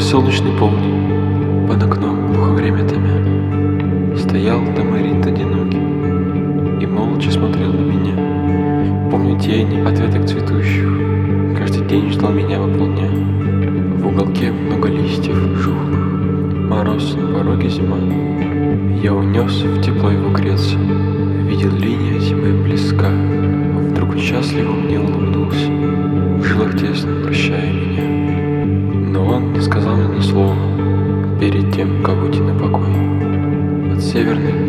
солнечный полдень, под окном время томя, стоял Тамарит одинокий и молча смотрел на меня. Помню тени от веток цветущих, каждый день ждал меня во полдня. В уголке много листьев жухлых, мороз на пороге зима. Я унес в тепло его греться, видел линия зимы близка. Вдруг он счастливо мне улыбнулся, в жилах тесно прощая меня. Но он не сказал мне ни слова перед тем, как уйти на покой. От северной